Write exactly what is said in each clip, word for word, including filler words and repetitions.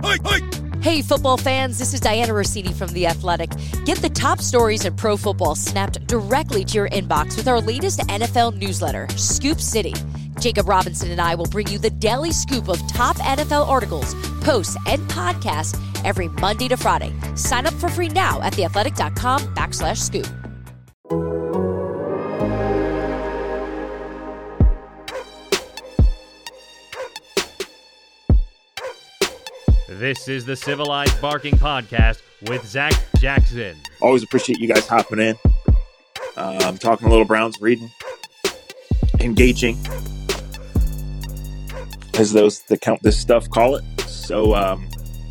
Hey, football fans, this is Diana Rossini from The Athletic. Get the top stories in pro football snapped directly to your inbox with our latest N F L newsletter, Scoop City. Jacob Robinson and I will bring you the daily scoop of top N F L articles, posts, and podcasts every Monday to Friday. Sign up for free now at theathletic.com backslash scoop. This is the Civilized Barking Podcast with Zach Jackson. Always appreciate you guys hopping in. Um, talking a little Browns, reading, engaging, as those that count this stuff call it. So, um,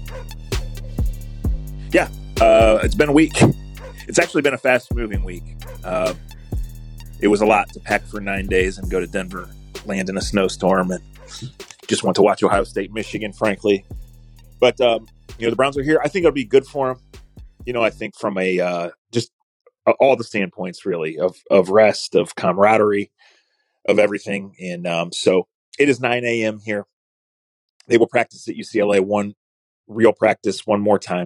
yeah, uh, it's been a week. It's actually been a fast-moving week. Uh, it was a lot to pack for nine days and go to Denver, land in a snowstorm, and just want to watch Ohio State, Michigan, frankly. But, um, you know, the Browns are here. I think it'll be good for them. You know, I think from a uh, just all the standpoints, really, of of rest, of camaraderie, of everything. And um, so it is nine a.m. here. They will practice at U C L A, one real practice, one more time.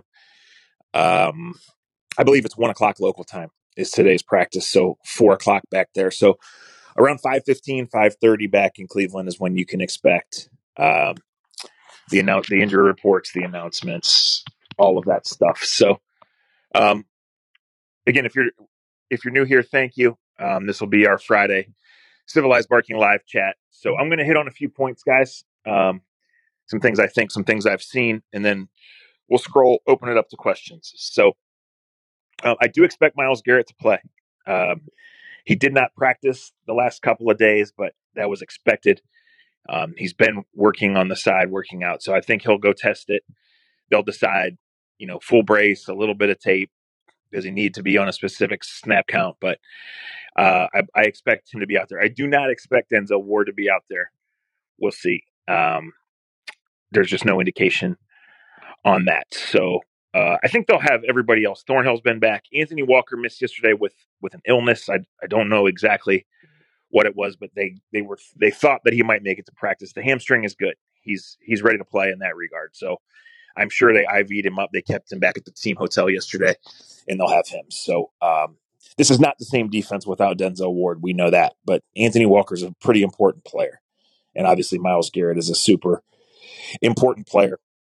Um, I believe it's one o'clock local time is today's practice. So four o'clock back there. So around five fifteen, five thirty back in Cleveland is when you can expect um, the announce, the injury reports, the announcements, all of that stuff. So, um, again, if you're if you're new here, thank you. Um, this will be our Friday Civilized Barking live chat. So I'm going to hit on a few points, guys. Um, some things I think, some things I've seen, and then we'll scroll, open it up to questions. So uh, I do expect Myles Garrett to play. Um, he did not practice the last couple of days, but that was expected. Um, he's been working on the side, working out. So I think he'll go test it. They'll decide, you know, full brace, a little bit of tape. Does he need to be on a specific snap count? But uh, I, I expect him to be out there. I do not expect Denzel Ward to be out there. We'll see. Um, there's just no indication on that. So uh, I think they'll have everybody else. Thornhill's been back. Anthony Walker missed yesterday with, with an illness. I, I don't know exactly what it was, but they they were they thought that he might make it to practice. The hamstring is good. He's he's ready to play in that regard. So I'm sure they I V'd him up. They kept him back at the team hotel yesterday, and they'll have him. So um, this is not the same defense without Denzel Ward. We know that. But Anthony Walker is a pretty important player. And obviously Myles Garrett is a super important player.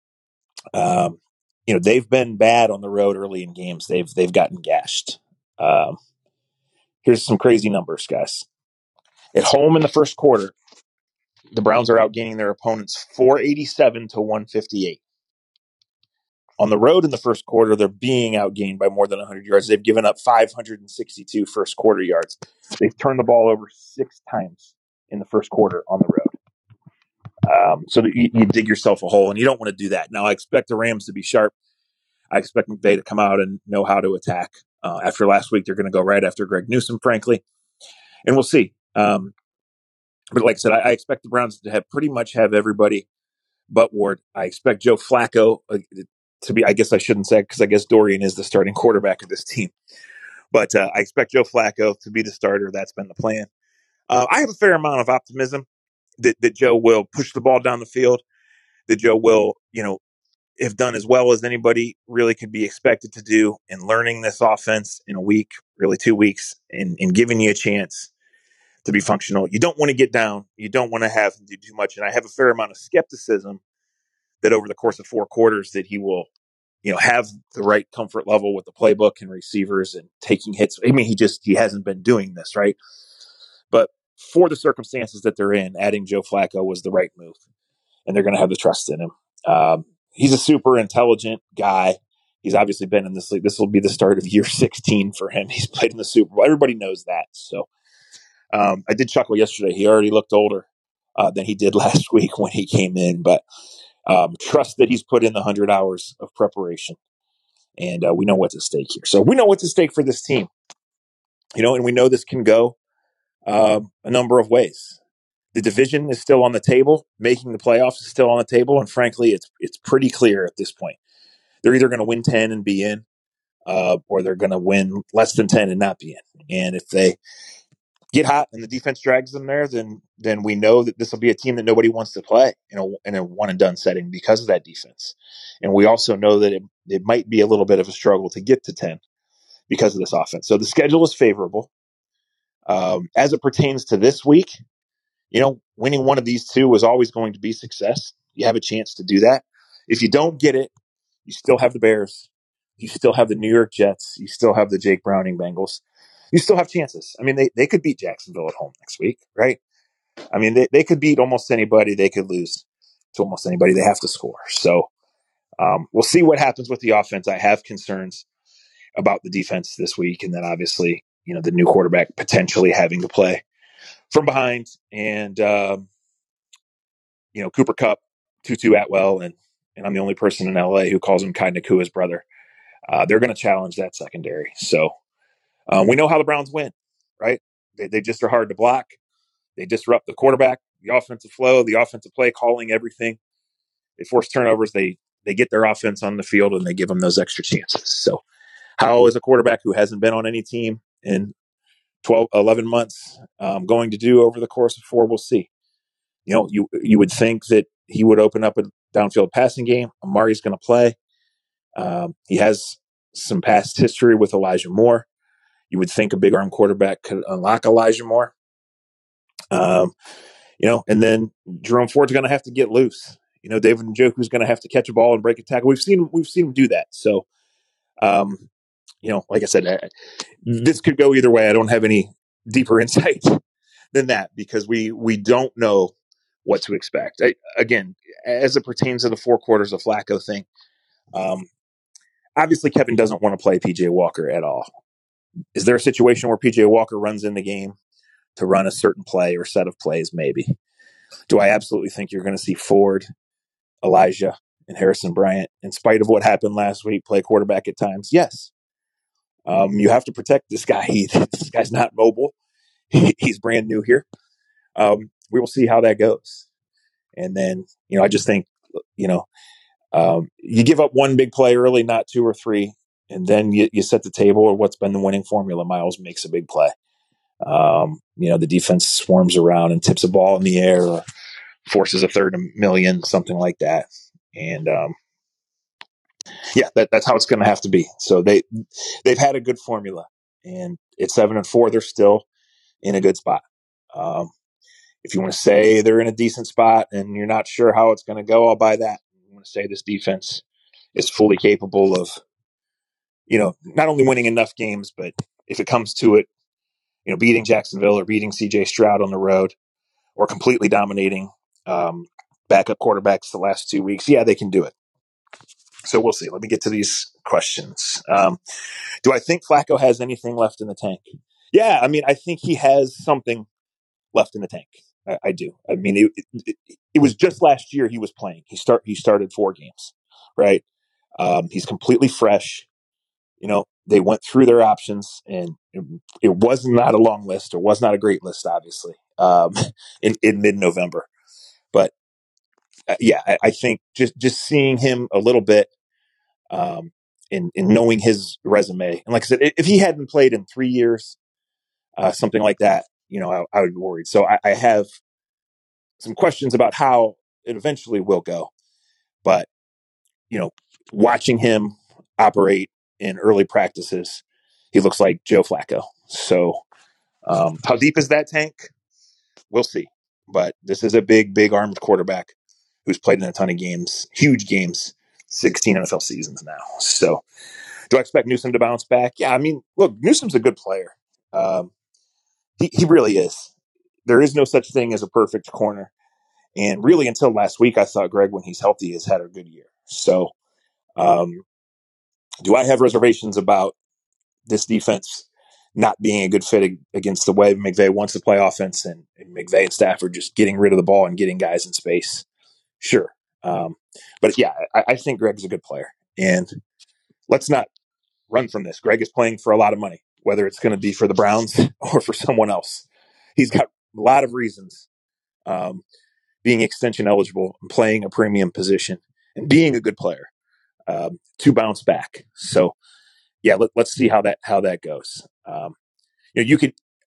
Um, you know, they've been bad on the road early in games. They've they've gotten gashed. Um, here's some crazy numbers, guys. At home in the first quarter, the Browns are outgaining their opponents four eighty-seven to one fifty-eight. On the road in the first quarter, they're being outgained by more than one hundred yards. They've given up five hundred sixty-two first quarter yards. They've turned the ball over six times in the first quarter on the road. Um, so that you, you dig yourself a hole, and you don't want to do that. Now, I expect the Rams to be sharp. I expect McVay to come out and know how to attack. Uh, after last week, they're going to go right after Greg Newsome, frankly. And we'll see. Um, but like I said, I, I expect the Browns to have pretty much have everybody but Ward. I expect Joe Flacco uh, to be, I guess I shouldn't say, because I guess Dorian is the starting quarterback of this team. But uh, I expect Joe Flacco to be the starter. That's been the plan. Uh, I have a fair amount of optimism that, that Joe will push the ball down the field, that Joe will, you know, have done as well as anybody really could be expected to do in learning this offense in a week, really two weeks, and, and giving you a chance to be functional. You don't want to get down. You don't want to have him do too much. And I have a fair amount of skepticism that over the course of four quarters that he will, you know, have the right comfort level with the playbook and receivers and taking hits. I mean, he just, he hasn't been doing this, right? But for the circumstances that they're in, adding Joe Flacco was the right move. And they're going to have the trust in him. Um, he's a super intelligent guy. He's obviously been in this league. This will be the start of year sixteen for him. He's played in the Super Bowl. Everybody knows that. So um, I did chuckle yesterday. He already looked older uh, than he did last week when he came in. But um, trust that he's put in the one hundred hours of preparation. And uh, we know what's at stake here. So we know what's at stake for this team. You know, and we know this can go um, a number of ways. The division is still on the table. Making the playoffs is still on the table. And frankly, it's it's pretty clear at this point. They're either going to win ten and be in, uh, or they're going to win less than ten and not be in. And if they get hot and the defense drags them there, then then we know that this will be a team that nobody wants to play in a, in a one and done setting because of that defense. And we also know that it, it might be a little bit of a struggle to get to ten because of this offense. So the schedule is favorable. Um, as it pertains to this week, you know, winning one of these two is always going to be success. You have a chance to do that. If you don't get it, you still have the Bears. You still have the New York Jets. You still have the Jake Browning Bengals. You still have chances. I mean, they, they could beat Jacksonville at home next week, right? I mean, they, they could beat almost anybody. They could lose to almost anybody. They have to score. So um, we'll see what happens with the offense. I have concerns about the defense this week. And then obviously, you know, the new quarterback potentially having to play from behind. And, um, you know, Cooper Kupp, Tutu Atwell, and and I'm the only person in L A who calls him Kai Nakua's brother. Uh, they're going to challenge that secondary. So uh, we know how the Browns win, right? They, they just are hard to block. They disrupt the quarterback, the offensive flow, the offensive play calling, everything. They force turnovers. They they get their offense on the field, and they give them those extra chances. So how is a quarterback who hasn't been on any team in twelve, eleven months um, going to do over the course of four? We'll see. You know, you you would think that he would open up a downfield passing game. Amari's going to play. Um, he has some past history with Elijah Moore. You would think a big arm quarterback could unlock Elijah Moore. Um, you know, and then Jerome Ford's going to have to get loose. You know, David Njoku's going to have to catch a ball and break a tackle. We've seen we've seen him do that. So, um, you know, like I said, I, this could go either way. I don't have any deeper insight than that because we we don't know what to expect. I, again, as it pertains to the four quarters of Flacco thing, um, obviously Kevin doesn't want to play P J Walker at all. Is there a situation where P J Walker runs in the game to run a certain play or set of plays? Maybe. Do I absolutely think you're going to see Ford, Elijah, and Harrison Bryant, in spite of what happened last week, play quarterback at times? Yes. Um, you have to protect this guy. He, this guy's not mobile. He, he's brand new here. Um, we will see how that goes. And then, you know, I just think, you know, um, you give up one big play early, not two or three, and then you, you set the table or what's been the winning formula. Miles makes a big play. Um, you know, the defense swarms around and tips a ball in the air or forces a third million, something like that. And, um, yeah, that, that's how it's going to have to be. So they, they've had a good formula, and at seven and four, they're still in a good spot. Um, if you want to say they're in a decent spot and you're not sure how it's going to go, I'll buy that. You want to say this defense is fully capable of, you know, not only winning enough games, but if it comes to it, you know, beating Jacksonville or beating C J Stroud on the road or completely dominating um, backup quarterbacks the last two weeks. Yeah, they can do it. So we'll see. Let me get to these questions. Um, do I think Flacco has anything left in the tank? Yeah, I mean, I think he has something left in the tank. I, I do. I mean, it, it, it was just last year he was playing. He start he started four games, right? Um, he's completely fresh. You know, they went through their options, and it, it was not a long list. It was not a great list, obviously, um, in, in mid-November. But, uh, yeah, I, I think just, just seeing him a little bit um, and, and knowing his resume. And like I said, if he hadn't played in three years, uh, something like that, you know, I, I would be worried. So I, I have some questions about how it eventually will go. But, you know, watching him operate in early practices, he looks like Joe Flacco. So um, how deep is that tank? We'll see. But this is a big, big armed quarterback who's played in a ton of games, huge games, sixteen N F L seasons now. So do I expect Newsome to bounce back? Yeah, I mean, look, Newsome's a good player. Um, he, he really is. There is no such thing as a perfect corner. And really until last week, I thought Greg, when he's healthy, has had a good year. So um, do I have reservations about this defense not being a good fit against the way McVay wants to play offense and, and McVay and Stafford just getting rid of the ball and getting guys in space? Sure. Um, but yeah, I, I think Greg's a good player. And let's not run from this. Greg is playing for a lot of money, whether it's going to be for the Browns or for someone else. He's got a lot of reasons um, being extension eligible and playing a premium position and being a good player um, to bounce back. So, yeah, let, let's see how that how that goes. Um, you know, you could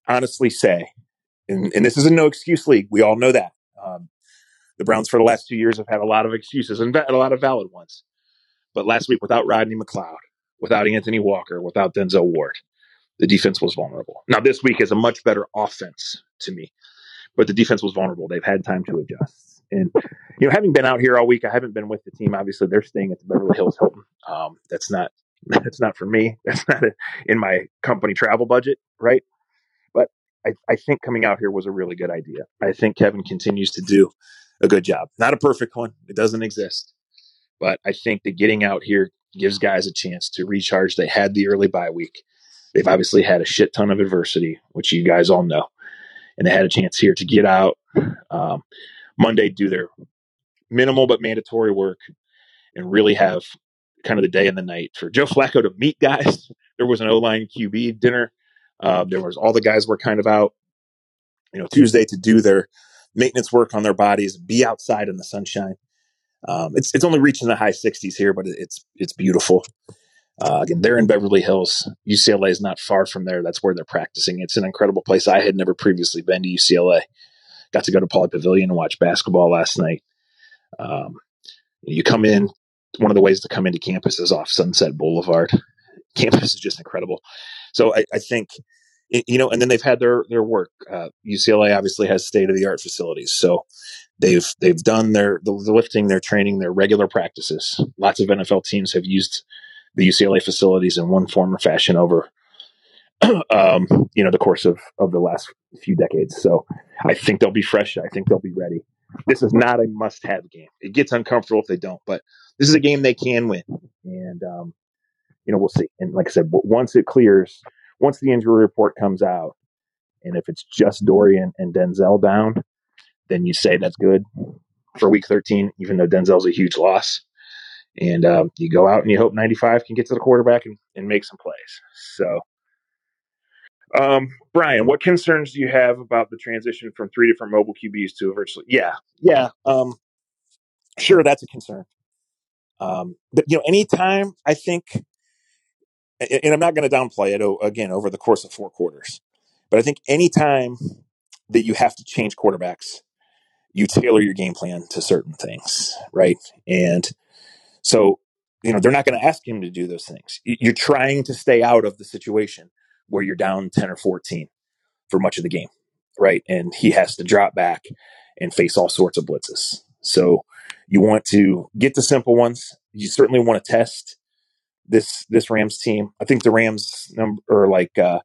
honestly say, and, and this is a no excuse league. We all know that. Um, the Browns for the last two years have had a lot of excuses and a lot of valid ones. But last week, without Rodney McLeod, without Anthony Walker, without Denzel Ward, the defense was vulnerable. Now, this week is a much better offense to me, but the defense was vulnerable. They've had time to adjust. And, you know, having been out here all week, I haven't been with the team. Obviously, they're staying at the Beverly Hills Hilton. Um, that's not that's not for me. That's not a, in my company travel budget, right? But I, I think coming out here was a really good idea. I think Kevin continues to do a good job. Not a perfect one. It doesn't exist. But I think that getting out here gives guys a chance to recharge. They had the early bye week. They've obviously had a shit ton of adversity, which you guys all know. And they had a chance here to get out um, Monday, do their minimal but mandatory work, and really have kind of the day and the night for Joe Flacco to meet guys. There was an O-line Q B dinner. Uh, there was all the guys were kind of out, you know, Tuesday to do their maintenance work on their bodies, be outside in the sunshine. Um, it's it's only reaching the high sixties here, but it's it's beautiful. Uh, again, they're in Beverly Hills. U C L A is not far from there. That's where they're practicing. It's an incredible place. I had never previously been to U C L A. Got to go to Pauley Pavilion and watch basketball last night. Um, you come in, one of the ways to come into campus is off Sunset Boulevard. Campus is just incredible. So I, I think, you know, and then they've had their their work. Uh, U C L A obviously has state-of-the-art facilities. So they've they've done their the, the lifting, their training, their regular practices. Lots of N F L teams have used the U C L A facilities in one form or fashion over, um, you know, the course of, of the last few decades. So I think they'll be fresh. I think they'll be ready. This is not a must-have game. It gets uncomfortable if they don't, but this is a game they can win. And, um, you know, we'll see. And like I said, once it clears, once the injury report comes out, and if it's just Dorian and Denzel down, then you say that's good for week thirteen, even though Denzel's a huge loss. And um, you go out and you hope ninety-five can get to the quarterback and, and make some plays. So, um, Brian, what concerns do you have about the transition from three different mobile Q Bs to a virtually? Yeah, yeah. Um, sure, that's a concern. Um, but, you know, anytime I think, and I'm not going to downplay it, again, over the course of four quarters, but I think anytime that you have to change quarterbacks, you tailor your game plan to certain things, right? And so, you know, they're not going to ask him to do those things. You're trying to stay out of the situation where you're down ten or fourteen for much of the game, right? And he has to drop back and face all sorts of blitzes. So you want to get the simple ones. You certainly want to test this this Rams team. I think the Rams number are like uh,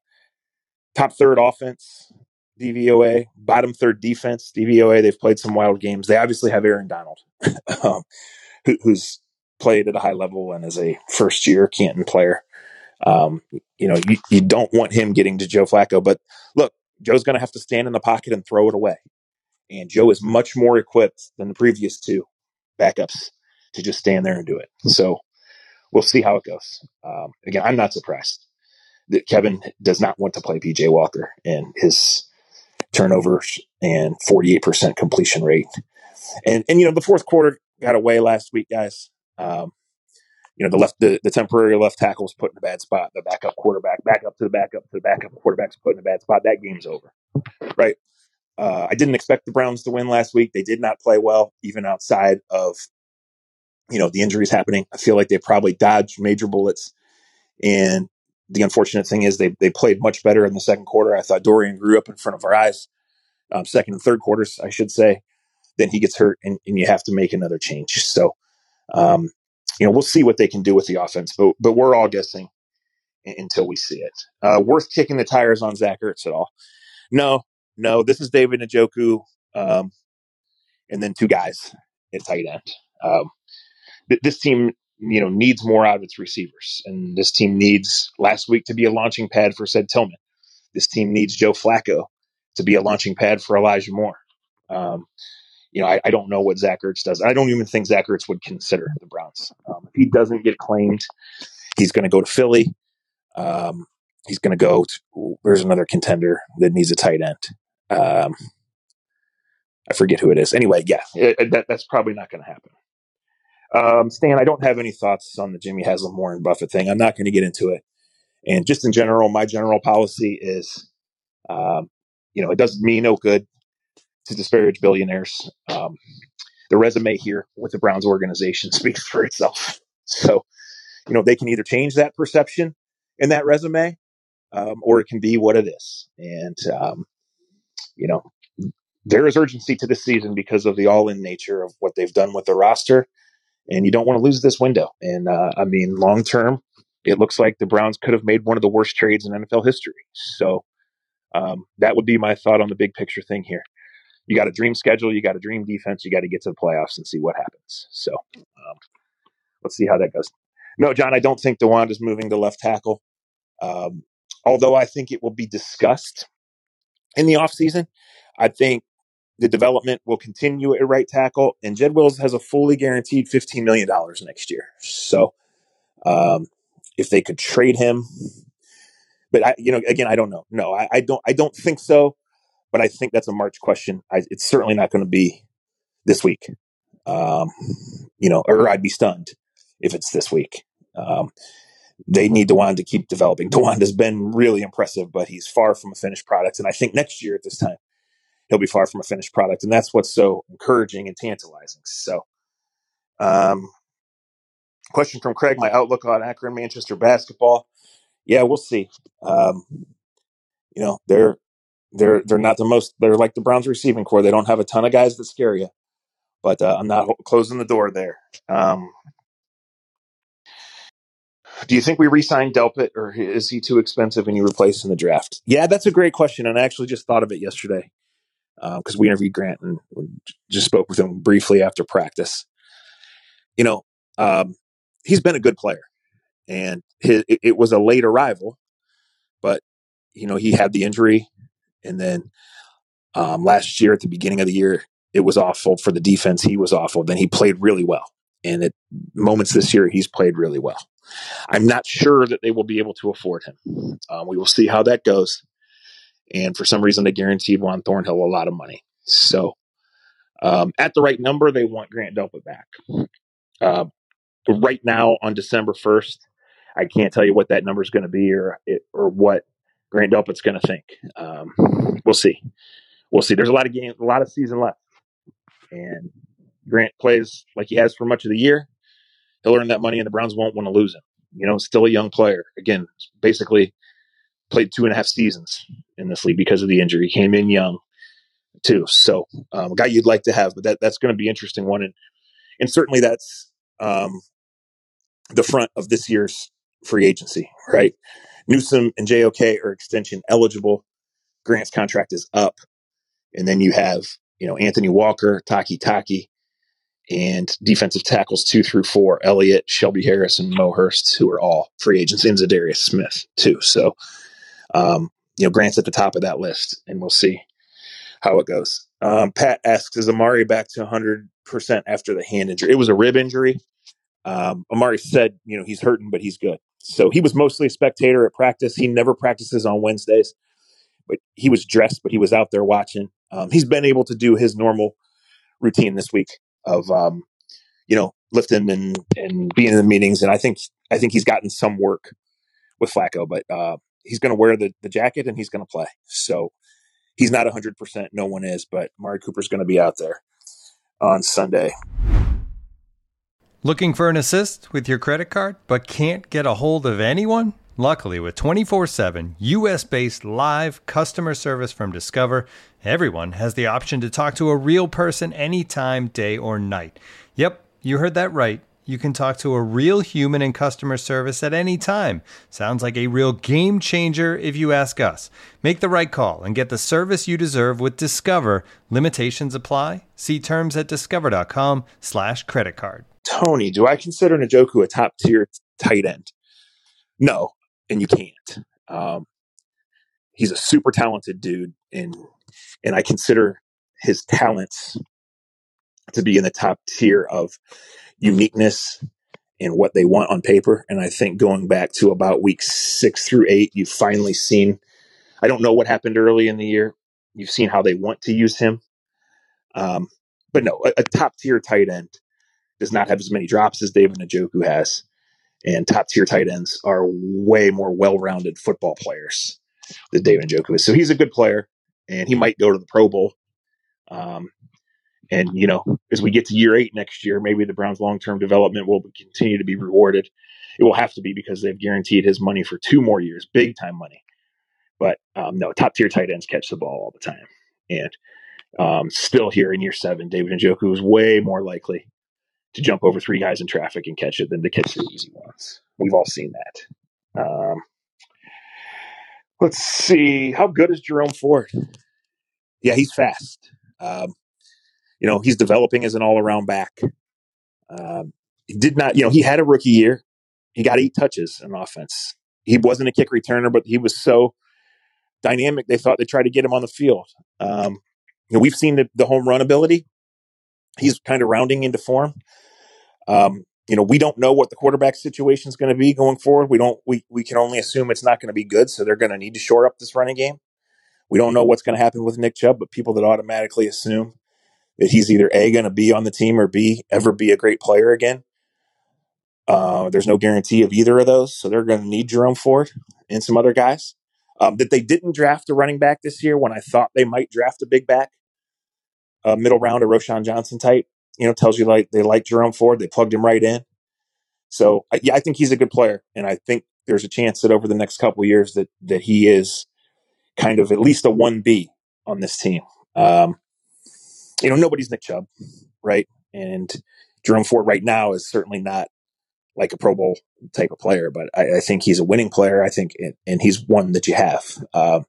top third offense, D V O A, bottom third defense, D V O A. They've played some wild games. They obviously have Aaron Donald, um, who, who's played at a high level and is a first year Canton player. Um, you know, you, you don't want him getting to Joe Flacco, but look, Joe's going to have to stand in the pocket and throw it away. And Joe is much more equipped than the previous two backups to just stand there and do it. So we'll see how it goes. Um, again, I'm not surprised that Kevin does not want to play P J Walker and his turnovers and forty-eight percent completion rate. And, and, you know, the fourth quarter got away last week, guys. Um, you know, the left, the, the temporary left tackle was put in a bad spot. The backup quarterback, back up to the backup to the backup quarterback's put in a bad spot. That game's over, right? Uh, I didn't expect the Browns to win last week. They did not play well, even outside of, you know, the injuries happening. I feel like they probably dodged major bullets. And the unfortunate thing is they they played much better in the second quarter. I thought Dorian grew up in front of our eyes, um, second and third quarters, I should say. Then he gets hurt, and, and you have to make another change. So, um, you know, we'll see what they can do with the offense, but but we're all guessing until we see it. Uh, worth kicking the tires on Zach Ertz at all? No, no. This is David Njoku, um, and then two guys at tight end. Um, th- this team, you know, needs more out of its receivers, and this team needs last week to be a launching pad for Ced Tillman. This team needs Joe Flacco to be a launching pad for Elijah Moore. Um, you know, I, I don't know what Zach Ertz does. I don't even think Zach Ertz would consider the Browns. Um, if he doesn't get claimed, he's going to go to Philly. Um, he's going to go to, there's another contender that needs a tight end. Um, I forget who it is. Anyway, yeah, it, it, that, that's probably not going to happen. Um, Stan, I don't have any thoughts on the Jimmy Haslam, Warren Buffett thing. I'm not going to get into it. And just in general, my general policy is Um, you know, it doesn't mean no good to disparage billionaires. Um, the resume here with the Browns organization speaks for itself. So, you know, they can either change that perception in that resume, um, or it can be what it is. And, um, you know, there is urgency to this season because of the all-in nature of what they've done with the roster. And you don't want to lose this window. And, uh, I mean, long-term, it looks like the Browns could have made one of the worst trades in N F L history. So um, that would be my thought on the big picture thing here. You got a dream schedule, you got a dream defense, you got to get to the playoffs and see what happens. So um, let's see how that goes. No, John, I don't think DeWand is moving to left tackle. Um, although I think it will be discussed in the offseason. I think the development will continue at right tackle, and Jed Wills has a fully guaranteed fifteen million dollars next year. So um, if they could trade him, but I, you know, again, I don't know. No, I, I don't, I don't think so. But I think that's a March question. I, it's certainly not going to be this week. Um, you know, or I'd be stunned if it's this week. Um, they need DeWand to keep developing. DeWand has been really impressive, but he's far from a finished product. And I think next year at this time, he'll be far from a finished product. And that's what's so encouraging and tantalizing. So, um, question from Craig, my outlook on Akron Manchester basketball. Yeah, we'll see. Um, you know, they're, they're, they're not the most, they're like the Browns receiving core. They don't have a ton of guys that scare you, but uh, I'm not closing the door there. Um, do you think we re-sign Delpit, or is he too expensive and you replace in the draft? Yeah, that's a great question. And I actually just thought of it yesterday because uh, we interviewed Grant and just spoke with him briefly after practice. You know, um, he's been a good player, and his, it, it was a late arrival, but, you know, he had the injury. And then um, last year at the beginning of the year, it was awful for the defense. He was awful. Then he played really well. And at moments this year, he's played really well. I'm not sure that they will be able to afford him. Um, we will see how that goes. And for some reason, they guaranteed Juan Thornhill a lot of money. So um, at the right number, they want Grant Delpit back. Uh, right now on December first, I can't tell you what that number is going to be or it, or what Grant Delpit's going to think. Um, we'll see. We'll see. There's a lot of games, a lot of season left. And Grant plays like he has for much of the year. He'll earn that money, and the Browns won't want to lose him. You know, still a young player. Again, basically played two and a half seasons in this league because of the injury. He came in young, too. So um, a guy you'd like to have, but that, that's going to be an interesting one. And, and certainly that's um, the front of this year's free agency, right? Newsome and J O K are extension eligible. Grant's contract is up. And then you have, you know, Anthony Walker, Taki Taki, and defensive tackles two through four, Elliott, Shelby Harris, and Mo Hurst, who are all free agents, and Zadarius Smith, too. So, um, you know, Grant's at the top of that list, and we'll see how it goes. Um, Pat asks, is Amari back to one hundred percent after the hand injury? It was a rib injury. Um, Amari said, you know, he's hurting, but he's good. So he was mostly a spectator at practice. He never practices on Wednesdays, but he was dressed, but he was out there watching. Um, he's been able to do his normal routine this week of, um, you know, lifting and, and being in the meetings. And I think, I think he's gotten some work with Flacco, but uh, he's going to wear the, the jacket and he's going to play. So he's not one hundred percent. No one is, but Amari Cooper's going to be out there on Sunday. Looking for an assist with your credit card, but can't get a hold of anyone? Luckily, with twenty-four seven U S-based live customer service from Discover, everyone has the option to talk to a real person anytime, day or night. Yep, you heard that right. You can talk to a real human in customer service at any time. Sounds like a real game changer if you ask us. Make the right call and get the service you deserve with Discover. Limitations apply. See terms at discover.com slash credit card. Tony, do I consider Njoku a top tier tight end? No, and you can't. Um, he's a super talented dude, and and I consider his talents to be in the top tier of uniqueness and what they want on paper. And I think going back to about week six through eight, you've finally seen, I don't know what happened early in the year. You've seen how they want to use him. Um, but no, a, a top tier tight end does not have as many drops as David Njoku has. And top tier tight ends are way more well-rounded football players. that David Njoku is. So he's a good player, and he might go to the Pro Bowl. Um, and, you know, as we get to year eight next year, maybe the Browns' long-term development will continue to be rewarded. It will have to be because they've guaranteed his money for two more years, big-time money. But, um, no, top-tier tight ends catch the ball all the time. And um, still here in year seven, David Njoku is way more likely to jump over three guys in traffic and catch it than to catch the easy ones. We've all seen that. Um, let's see. How good is Jerome Ford? Yeah, he's fast. Um, you know, he's developing as an all-around back. Um, he did not, you know, he had a rookie year. He got eight touches in offense. He wasn't a kick returner, but he was so dynamic, they thought they tried to get him on the field. Um, you know, we've seen the, the home run ability. He's kind of rounding into form. Um, you know, we don't know what the quarterback situation is going to be going forward. We don't, we, we can only assume it's not going to be good. So they're going to need to shore up this running game. We don't know what's going to happen with Nick Chubb, but people that automatically assume that he's either A, going to be on the team, or B, ever be a great player again. Uh, there's no guarantee of either of those. So they're going to need Jerome Ford and some other guys. Um, that they didn't draft a running back this year when I thought they might draft a big back, a middle round, a Roshan Johnson type, you know, tells you like they like Jerome Ford. They plugged him right in. So yeah, I think he's a good player. And I think there's a chance that over the next couple of years that, that he is kind of at least a one B on this team. Um, you know, nobody's Nick Chubb, right? And Jerome Ford right now is certainly not like a Pro Bowl type of player, but I, I think he's a winning player. I think, it, and he's one that you have. Um,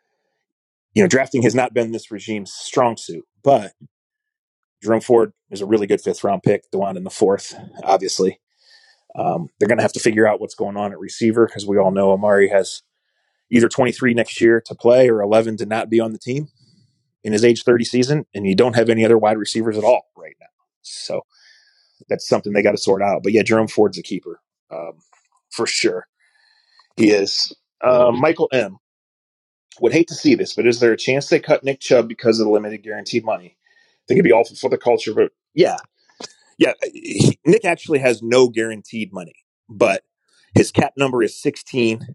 you know, drafting has not been this regime's strong suit, but Jerome Ford is a really good fifth round pick. Dewan in the fourth, obviously. Um, they're going to have to figure out what's going on at receiver, because we all know Amari has either twenty-three next year to play or eleven to not be on the team in his age thirty season, and you don't have any other wide receivers at all right now. So that's something they got to sort out. But yeah, Jerome Ford's a keeper, um, for sure. He is. Uh, Michael M. would hate to see this, but is there a chance they cut Nick Chubb because of the limited guaranteed money? I think it'd be awful for the culture, but yeah. Yeah, he, Nick actually has no guaranteed money, but his cap number is sixteen,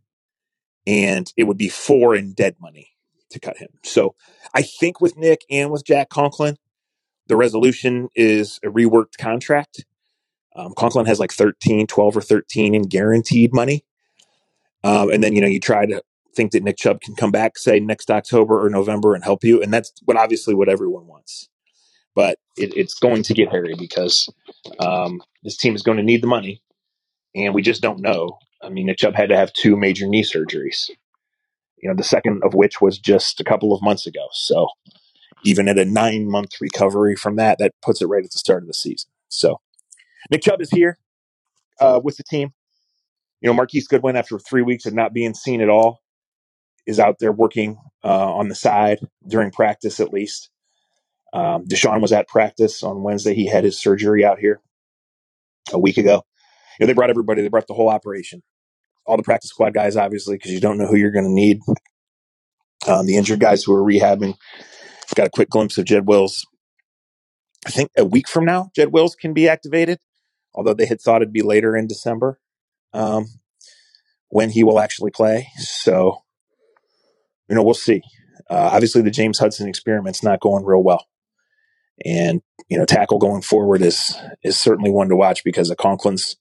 and it would be four in dead money to cut him. So I think with Nick and with Jack Conklin, the resolution is a reworked contract. Um, Conklin has like thirteen, twelve or thirteen in guaranteed money. Um, and then, you know, you try to think that Nick Chubb can come back, say, next October or November and help you. And that's what obviously what everyone wants. But it, it's going to get hairy because um, this team is going to need the money, and we just don't know. I mean, Nick Chubb had to have two major knee surgeries, you know, the second of which was just a couple of months ago. So even at a nine-month recovery from that, that puts it right at the start of the season. So Nick Chubb is here uh, with the team. You know, Marquise Goodwin, after three weeks of not being seen at all, is out there working uh, on the side during practice at least. Um, Deshaun was at practice on Wednesday. He had his surgery out here a week ago. You know, they brought everybody. They brought the whole operation. All the practice squad guys, obviously, because you don't know who you're going to need. Um, the injured guys who are rehabbing. Got a quick glimpse of Jed Wills. I think a week from now, Jed Wills can be activated, although they had thought it'd be later in December um, when he will actually play. So, you know, we'll see. Uh, obviously, the James Hudson experiment's not going real well. And, you know, tackle going forward is is certainly one to watch because of Conklin's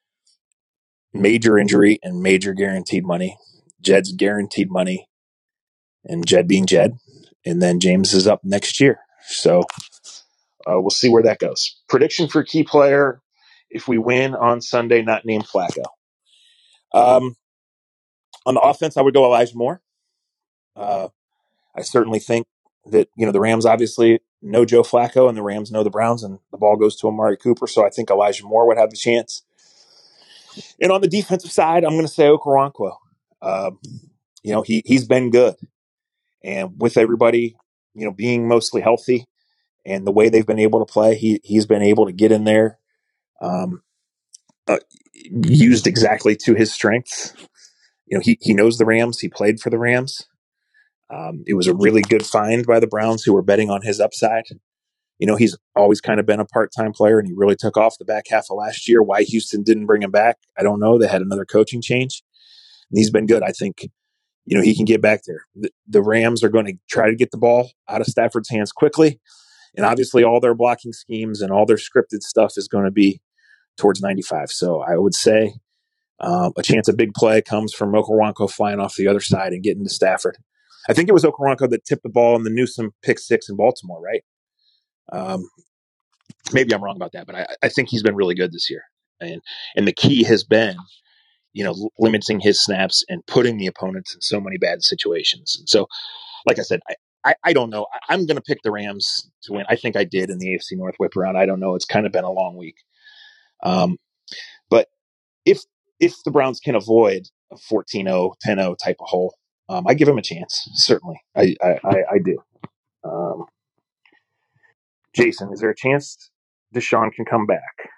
major injury and major guaranteed money, Jed's guaranteed money, and Jed being Jed. And then James is up next year. So uh, we'll see where that goes. Prediction for key player if we win on Sunday, not named Flacco. Um, on the offense, I would go Elijah Moore. Uh, I certainly think that, you know, the Rams obviously know Joe Flacco and the Rams know the Browns, and the ball goes to Amari Cooper. So I think Elijah Moore would have the chance. And on the defensive side, I'm going to say Okoronkwo. Um, you know, he, he's been good. And with everybody, you know, being mostly healthy and the way they've been able to play, he, he's been able to get in there, um, uh, used exactly to his strengths. You know, he, he knows the Rams. He played for the Rams. Um, it was a really good find by the Browns who were betting on his upside. You know, he's always kind of been a part-time player, and he really took off the back half of last year. Why Houston didn't bring him back, I don't know. They had another coaching change. And he's been good. I think, you know, he can get back there. The, the Rams are going to try to get the ball out of Stafford's hands quickly. And obviously all their blocking schemes and all their scripted stuff is going to be towards ninety-five. So I would say um, a chance of big play comes from Okoronkwo flying off the other side and getting to Stafford. I think it was Okoronkwo that tipped the ball in the Newsome pick six in Baltimore, right? Um, maybe I'm wrong about that, but I, I think he's been really good this year. And and the key has been, you know, limiting his snaps and putting the opponents in so many bad situations. And so, like I said, I, I, I don't know. I, I'm going to pick the Rams to win. I think I did in the A F C North whip around. I don't know. It's kind of been a long week. Um, but if if the Browns can avoid a fourteen oh, ten oh type of hole, um, I give them a chance. Certainly. I, I, I, I do. Um, Jason, is there a chance Deshaun can come back?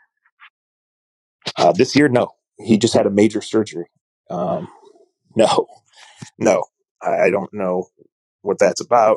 Uh, this year, no. He just had a major surgery. Um, no. No. I, I don't know what that's about.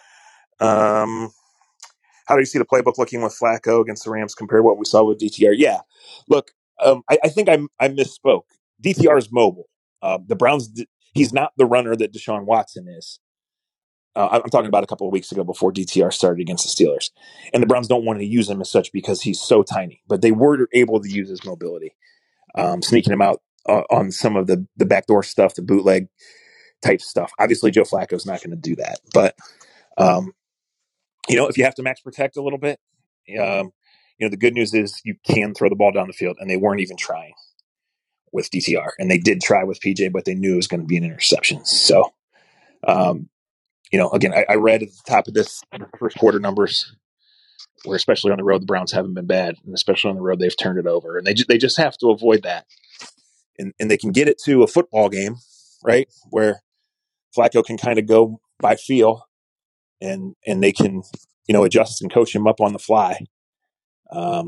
Um, how do you see the playbook looking with Flacco against the Rams compared to what we saw with D T R? Yeah, look, um, I, I think I, I misspoke. D T R is mobile. Uh, the Browns, he's not the runner that Deshaun Watson is. Uh, I'm talking about a couple of weeks ago before D T R started against the Steelers. And the Browns don't want to use him as such because he's so tiny. But they were able to use his mobility, um, sneaking him out uh, on some of the, the backdoor stuff, the bootleg type stuff. Obviously, Joe Flacco's not going to do that. But, um, you know, if you have to max protect a little bit, um, you know, the good news is you can throw the ball down the field, and they weren't even trying with D T R. And they did try with P J, but they knew it was going to be an interception. So, um, you know, again, I, I read at the top of this first quarter numbers where, especially on the road, the Browns haven't been bad, and especially on the road, they've turned it over, and they ju- they just have to avoid that, and and they can get it to a football game, right, where Flacco can kind of go by feel, and and they can, you know, adjust and coach him up on the fly. Um,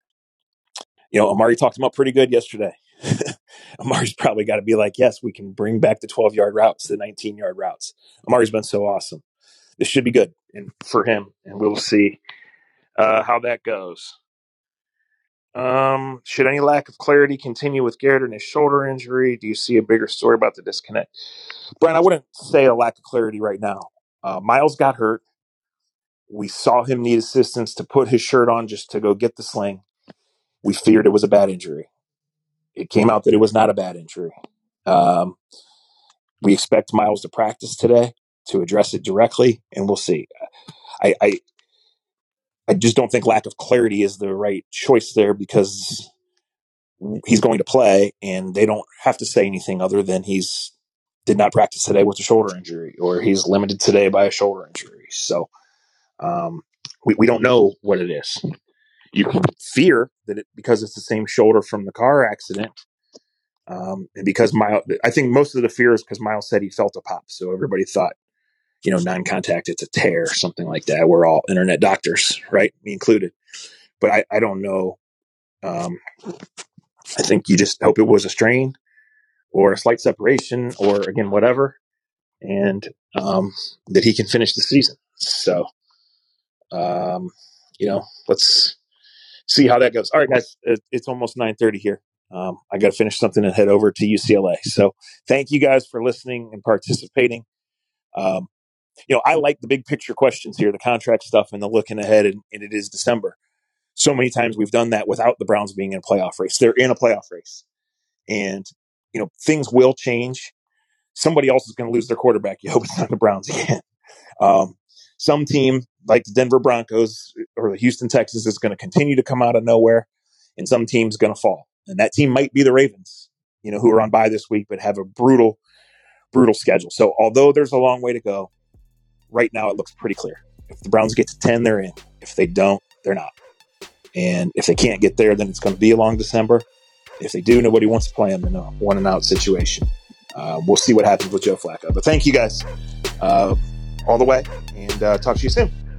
you know, Amari talked him up pretty good yesterday. Amari's probably got to be like, yes, we can bring back the twelve-yard routes, the nineteen-yard routes. Amari's been so awesome. This should be good and for him, and we'll see uh, how that goes. Um, should any lack of clarity continue with Garrett and his shoulder injury? Do you see a bigger story about the disconnect? Brian, I wouldn't say a lack of clarity right now. Uh, Miles got hurt. We saw him need assistance to put his shirt on just to go get the sling. We feared it was a bad injury. It came out that it was not a bad injury. Um, we expect Miles to practice today to address it directly, and we'll see. I, I I just don't think lack of clarity is the right choice there, because he's going to play, and they don't have to say anything other than he's did not practice today with a shoulder injury, or he's limited today by a shoulder injury. So um, we, we don't know what it is. You can fear that it, because it's the same shoulder from the car accident, um, and because Miles, I think most of the fear is because Miles said he felt a pop, so everybody thought, you know, non-contact, it's a tear, something like that. We're all internet doctors, right? Me included. But I, I don't know. Um, I think you just hope it was a strain or a slight separation or, again, whatever, and um, that he can finish the season. So, um, you know, let's see how that goes. All right, guys, it's almost nine thirty here. Um, I got to finish something and head over to U C L A. So thank you guys for listening and participating. Um, You know, I like the big picture questions here, the contract stuff and the looking ahead, and, and it is December. So many times we've done that without the Browns being in a playoff race. They're in a playoff race. And, you know, things will change. Somebody else is going to lose their quarterback. You hope it's not the Browns again. Um, some team like the Denver Broncos or the Houston Texans is going to continue to come out of nowhere, and some team's going to fall. And that team might be the Ravens, you know, who are on bye this week, but have a brutal, brutal schedule. So although there's a long way to go, right now, it looks pretty clear. If the Browns get to ten, they're in. If they don't, they're not. And if they can't get there, then it's going to be a long December. If they do, nobody wants to play them in a one and out situation. Uh, we'll see what happens with Joe Flacco. But thank you guys uh, all the way, and uh, talk to you soon.